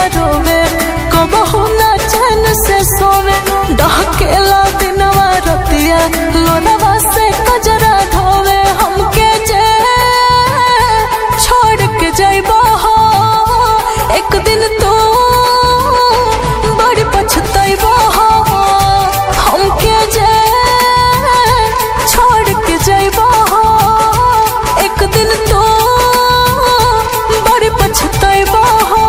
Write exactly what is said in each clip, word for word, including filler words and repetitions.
रोवे, कबहू ना चैन से सोवे। डहकेला दिनवा रतिया, लोनवा से कजरा ढोवे। हमके जे छोड़ के जाइबो हो, एक दिन तू बड़ी पछताइबो हो। हमके जे छोड़ के जाइबो हो, एक दिन तू बड़ी पछताइबो हो।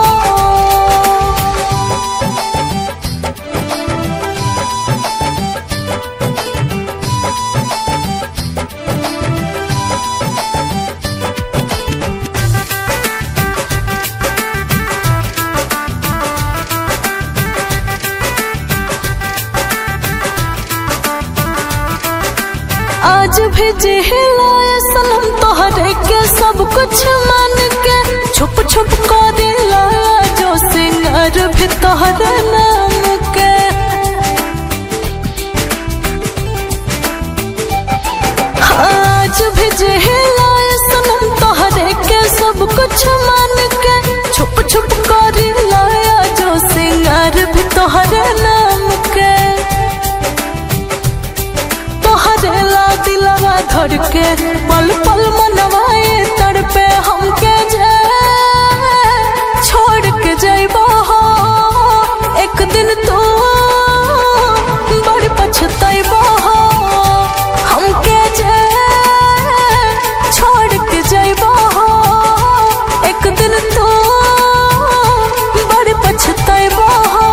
आज भी जिहिलाए सनम तोहरे के, सब कुछ मान के। छुप छुप कर लाया जो सिंगार भी तोहरे नाम के। आज भी जिहिलाए सनम तोहरे के, सब कुछ मान के। छुप छुप कर लाया जो सिंगार भी तोहरे नाम के। तोहरे ला दिलवा धर के, पल पल मनवाए तड़पे। हमके जे छोड़ के जाइबो हो, एक दिन तू बड़ी पछताइबो हो। हमके जे छोड़ के जाइबो हो, एक दिन तू बड़ी पछताइबो हो।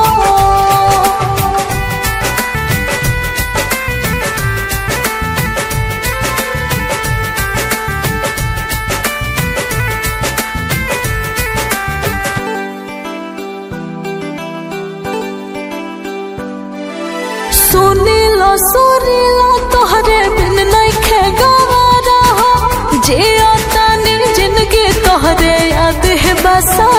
सुनीला सुरीला तोहरे बिन नइखे गवारा हो। जिया तानी जिंदगी तोहरे याद है बसा